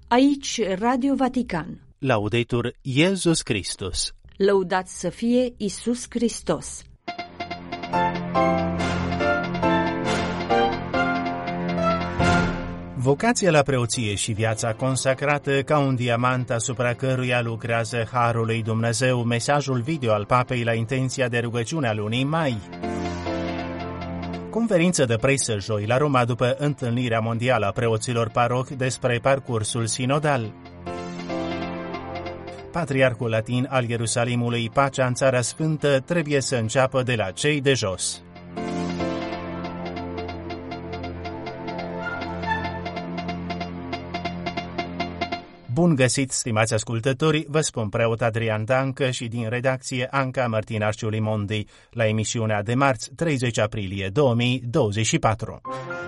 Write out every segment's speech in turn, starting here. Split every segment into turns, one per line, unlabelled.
Aici Radio Vatican.
Laudetur Iesus Christus.
Lăudat să fie Iisus Hristos.
Vocația la preoție și viața consacrată ca un diamant asupra căruia lucrează Harul lui Dumnezeu, mesajul video al Papei la intenția de rugăciune a lunii mai. Conferință de presă joi la Roma după întâlnirea mondială a preoților paroh despre parcursul sinodal. Patriarhul latin al Ierusalimului, pacea în Țara Sfântă trebuie să înceapă de la cei de jos. Bun găsit, stimați ascultători, vă spun preot Adrian Dancă și din redacție Anca Mărtinașciu Limondi la emisiunea de marți 30 aprilie 2024.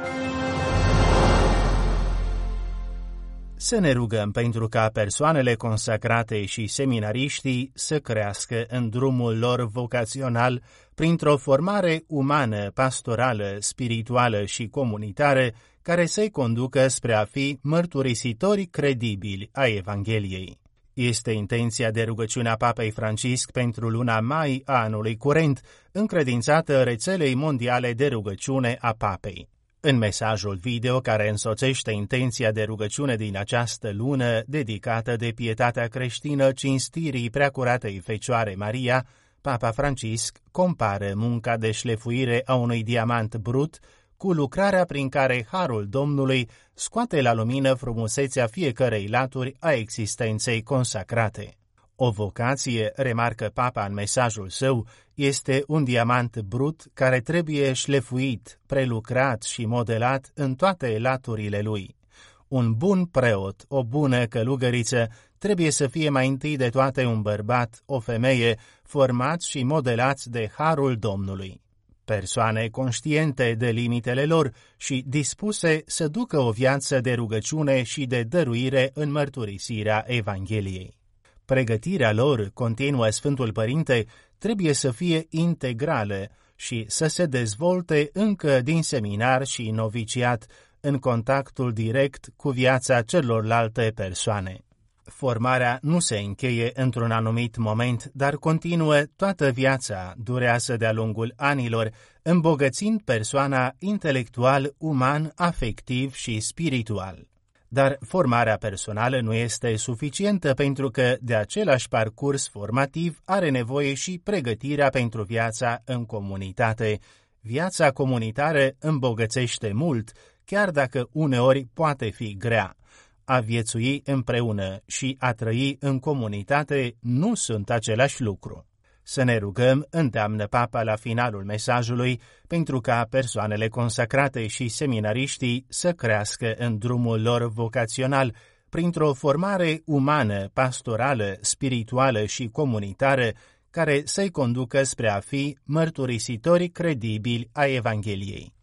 Să ne rugăm pentru ca persoanele consacrate și seminariștii să crească în drumul lor vocațional printr-o formare umană, pastorală, spirituală și comunitară care să-i conducă spre a fi mărturisitori credibili a Evangheliei. Este intenția de rugăciune a Papei Francisc pentru luna mai a anului curent, încredințată rețelei mondiale de rugăciune a Papei. În mesajul video care însoțește intenția de rugăciune din această lună, dedicată de pietatea creștină cinstirii Preacuratei Fecioare Maria, Papa Francisc compară munca de șlefuire a unui diamant brut cu lucrarea prin care Harul Domnului scoate la lumină frumusețea fiecărei laturi a existenței consacrate. O vocație, remarcă Papa în mesajul său, este un diamant brut care trebuie șlefuit, prelucrat și modelat în toate laturile lui. Un bun preot, o bună călugăriță, trebuie să fie mai întâi de toate un bărbat, o femeie, formați și modelați de Harul Domnului. Persoane conștiente de limitele lor și dispuse să ducă o viață de rugăciune și de dăruire în mărturisirea Evangheliei. Pregătirea lor, continuă Sfântul Părinte, trebuie să fie integrală și să se dezvolte încă din seminar și noviciat, în contactul direct cu viața celorlalte persoane. Formarea nu se încheie într-un anumit moment, dar continuă toată viața, durează de-a lungul anilor, îmbogățind persoana intelectual, uman, afectiv și spiritual. Dar formarea personală nu este suficientă pentru că de același parcurs formativ are nevoie și pregătirea pentru viața în comunitate. Viața comunitară îmbogățește mult, chiar dacă uneori poate fi grea. A viețui împreună și a trăi în comunitate nu sunt același lucru. Să ne rugăm, îndeamnă Papa la finalul mesajului, pentru ca persoanele consacrate și seminariștii să crească în drumul lor vocațional, printr-o formare umană, pastorală, spirituală și comunitară, care să-i conducă spre a fi mărturisitori credibili a Evangheliei.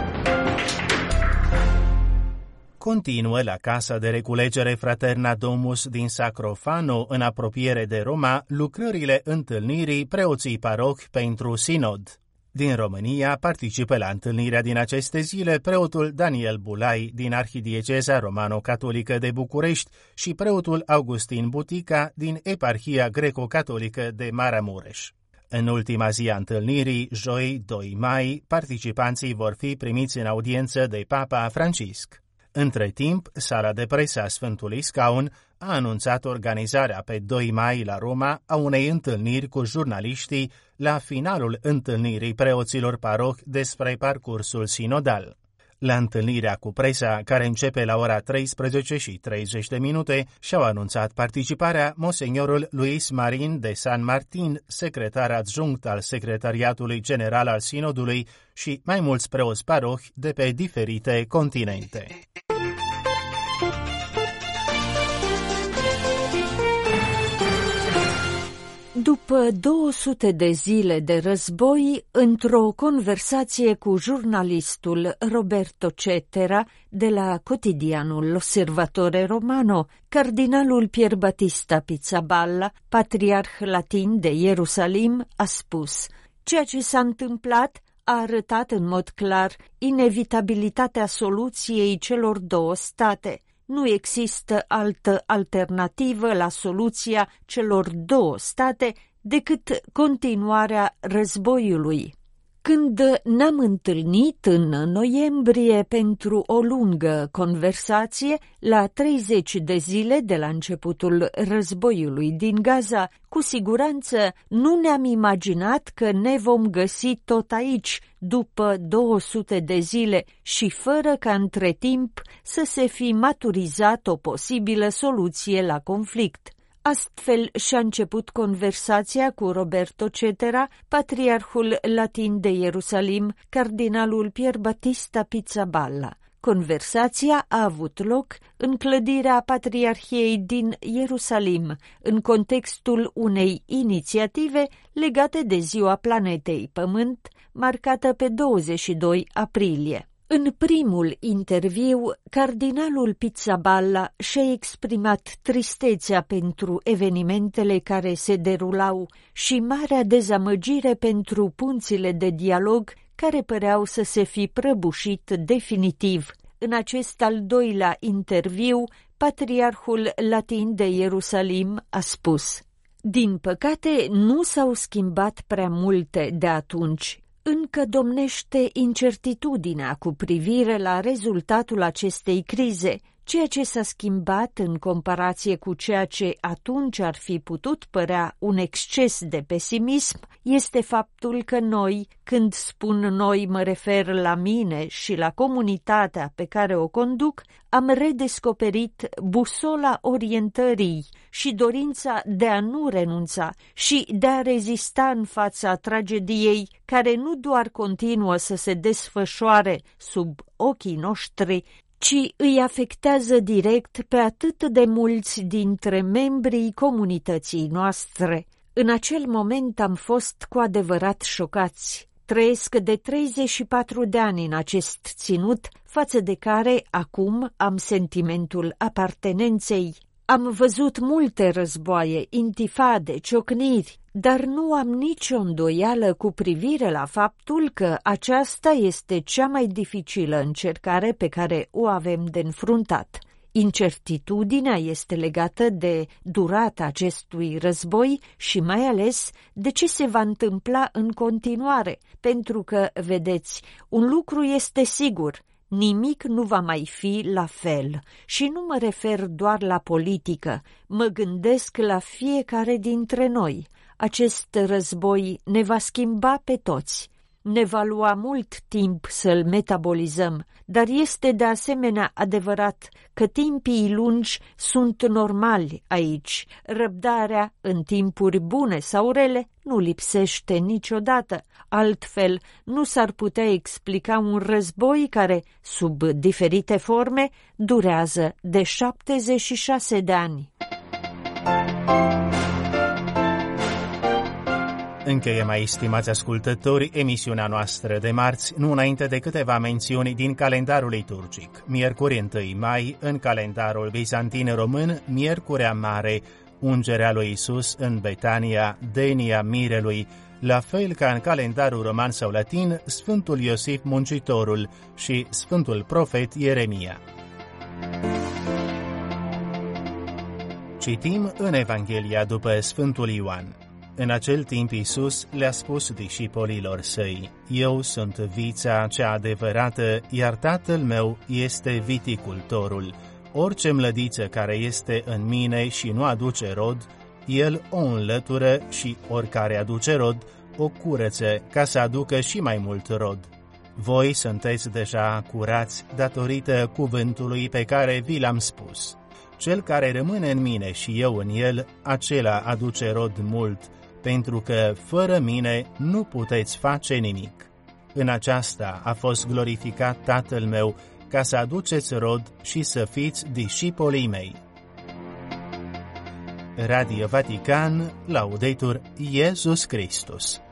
Continuă la Casa de Reculegere Fraterna Domus din Sacrofano, în apropiere de Roma, lucrările întâlnirii preoții paroh pentru sinod. Din România participă la întâlnirea din aceste zile preotul Daniel Bulai din Arhidieceza Romano-Catolică de București și preotul Augustin Butica din Eparhia Greco-Catolică de Maramureș. În ultima zi a întâlnirii, joi 2 mai, participanții vor fi primiți în audiență de Papa Francisc. Între timp, sala de presă a Sfântului Scaun a anunțat organizarea pe 2 mai la Roma a unei întâlniri cu jurnaliștii la finalul întâlnirii preoților paroh despre parcursul sinodal. La întâlnirea cu presa, care începe la ora 13:30, și-au anunțat participarea Monsignorul Luis Marin de San Martin, secretar adjunct al Secretariatului General al Sinodului, și mai mulți preoți paroh de pe diferite continente.
După 200 de zile de război, într-o conversație cu jurnalistul Roberto Cetera de la quotidianul L'Osservatore Romano, cardinalul Pier Battista Pizzaballa, patriarh latin de Ierusalim, a spus: ceea ce s-a întâmplat a arătat în mod clar inevitabilitatea soluției celor două state. Nu există altă alternativă la soluția celor două state decât continuarea războiului. Când ne-am întâlnit în noiembrie pentru o lungă conversație, la 30 de zile de la începutul războiului din Gaza, cu siguranță nu ne-am imaginat că ne vom găsi tot aici, după 200 de zile și fără ca între timp să se fi maturizat o posibilă soluție la conflict. Astfel și-a început conversația cu Roberto Cetera, patriarhul latin de Ierusalim, cardinalul Pier Battista Pizzaballa. Conversația a avut loc în clădirea Patriarhiei din Ierusalim, în contextul unei inițiative legate de Ziua Planetei Pământ, marcată pe 22 aprilie. În primul interviu, cardinalul Pizzaballa și-a exprimat tristețea pentru evenimentele care se derulau și marea dezamăgire pentru punțile de dialog care păreau să se fi prăbușit definitiv. În acest al doilea interviu, patriarhul latin de Ierusalim a spus: "Din păcate, nu s-au schimbat prea multe de atunci. Încă domnește incertitudinea cu privire la rezultatul acestei crize. Ceea ce s-a schimbat în comparație cu ceea ce atunci ar fi putut părea un exces de pesimism este faptul că noi, când spun noi mă refer la mine și la comunitatea pe care o conduc, am redescoperit busola orientării și dorința de a nu renunța și de a rezista în fața tragediei care nu doar continuă să se desfășoare sub ochii noștri, ci îi afectează direct pe atât de mulți dintre membrii comunității noastre. În acel moment am fost cu adevărat șocați. Trăiesc de 34 de ani în acest ținut, față de care acum am sentimentul apartenenței. Am văzut multe războaie, intifade, ciocniri, dar nu am nicio îndoială cu privire la faptul că aceasta este cea mai dificilă încercare pe care o avem de înfruntat. Incertitudinea este legată de durata acestui război și mai ales de ce se va întâmpla în continuare, pentru că, vedeți, un lucru este sigur: nimic nu va mai fi la fel. Și nu mă refer doar la politică, mă gândesc la fiecare dintre noi. Acest război ne va schimba pe toți. Ne va lua mult timp să-l metabolizăm, dar este de asemenea adevărat că timpii lungi sunt normali aici. Răbdarea în timpuri bune sau rele nu lipsește niciodată. Altfel, nu s-ar putea explica un război care, sub diferite forme, durează de 76 de ani.
Încheiem mai, stimați ascultători, emisiunea noastră de marți, nu înainte de câteva mențiuni din calendarul liturgic. Miercuri 1 mai, în calendarul bizantin român, Miercurea Mare, ungerea lui Iisus în Betania, denia mirelui, la fel ca în calendarul roman sau latin, Sfântul Iosif Muncitorul și Sfântul Profet Ieremia. Citim în Evanghelia după Sfântul Ioan. În acel timp Iisus le-a spus discipolilor săi: Eu sunt vița cea adevărată, iar Tatăl meu este viticultorul. Orice mlădiță care este în mine și nu aduce rod, El o înlătură și oricare aduce rod, o curăță ca să aducă și mai mult rod. Voi sunteți deja curați datorită cuvântului pe care vi l-am spus. Cel care rămâne în mine și eu în el, acela aduce rod mult, pentru că fără mine nu puteți face nimic. În aceasta a fost glorificat Tatăl meu, ca să aduceți rod și să fiți discipolii mei. Radio Vatican, Laudetur Iesus Christus.